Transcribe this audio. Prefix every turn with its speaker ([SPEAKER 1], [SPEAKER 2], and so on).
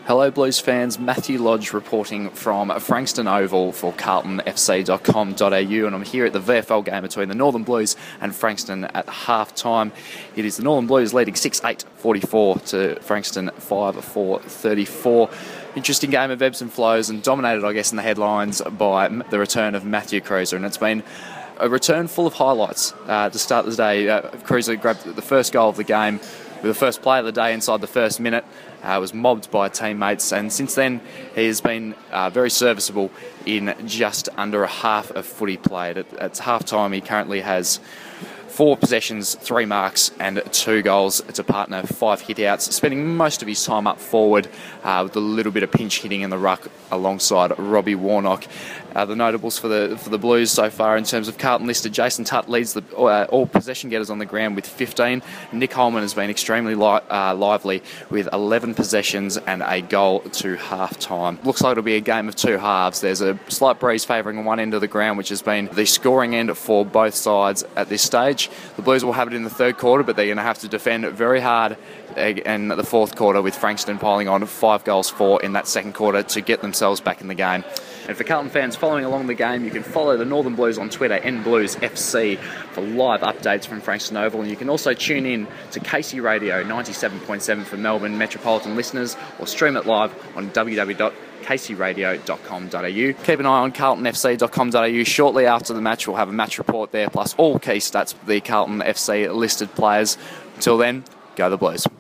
[SPEAKER 1] Hello Blues fans, Matthew Lodge reporting from Frankston Oval for carltonfc.com.au, and I'm here at the VFL game between the Northern Blues and Frankston at half-time. It is the Northern Blues leading 6-8-44 to Frankston 5-4-34. Interesting game of ebbs and flows, and dominated, I guess, in the headlines by the return of Matthew Kreuzer, and it's been a return full of highlights to start the day. Kreuzer grabbed the first goal of the game with the first play of the day inside the first minute. Was mobbed by teammates, and since then he has been very serviceable in just under a half of footy played. At half-time he currently has 4 possessions, 3 marks and 2 goals to partner 5 hit-outs, spending most of his time up forward with a little bit of pinch hitting in the ruck alongside Robbie Warnock. The notables for the Blues so far in terms of Carlton listed: Jason Tutt leads all possession getters on the ground with 15. Nick Holman has been extremely lively with 11 possessions and a goal to half-time. Looks like it'll be a game of 2 halves. There's a slight breeze favouring one end of the ground, which has been the scoring end for both sides at this stage. The Blues will have it in the third quarter, but they're going to have to defend very hard in the fourth quarter, with Frankston piling on 5 goals for in that second quarter to get themselves back in the game. And for Carlton fans following along the game, you can follow the Northern Blues on Twitter, NBluesFC, for live updates from Frankston Oval, and you can also tune in to Casey Radio 97.7 for Melbourne metropolitan listeners, or stream it live on www.caseyradio.com.au. Keep an eye on carltonfc.com.au. Shortly after the match, we'll have a match report there, plus all key stats for the Carlton FC listed players. Until then, go the Blues.